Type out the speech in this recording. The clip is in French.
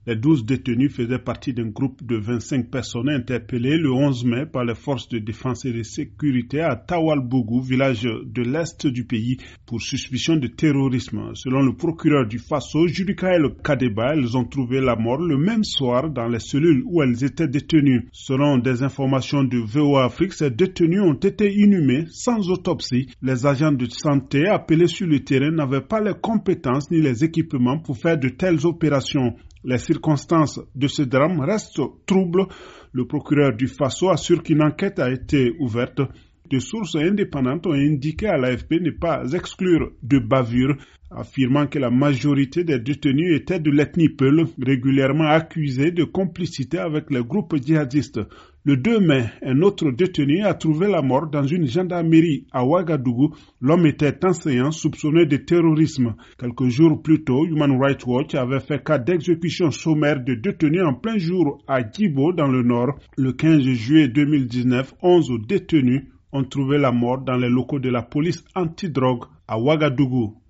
Les 12 détenus faisaient partie d'un groupe de 25 personnes interpellées le 11 mai par les forces de défense et de sécurité à Tawalbougou, village de l'est du pays, pour suspicion de terrorisme. Selon le procureur du Faso, Judikaël Kadeba, ils ont trouvé la mort le même soir dans les cellules où elles étaient détenues. Selon des informations de VOA Afrique, ces détenus ont été inhumés sans autopsie. Les agents de santé appelés sur le terrain n'avaient pas les compétences ni les équipements pour faire de telles opérations. Les circonstances de ce drame restent troubles. Le procureur du Faso assure qu'une enquête a été ouverte. Des sources indépendantes ont indiqué à l'AFP ne pas exclure de bavure, affirmant que la majorité des détenus étaient de l'ethnie Peul, régulièrement accusés de complicité avec les groupes djihadistes. Le 2 mai, un autre détenu a trouvé la mort dans une gendarmerie à Ouagadougou. L'homme était enseignant soupçonné de terrorisme. Quelques jours plus tôt, Human Rights Watch avait fait cas d'exécution sommaire de détenus en plein jour à Djibo dans le nord. Le 15 juillet 2019, 11 détenus ont trouvé la mort dans les locaux de la police antidrogue à Ouagadougou.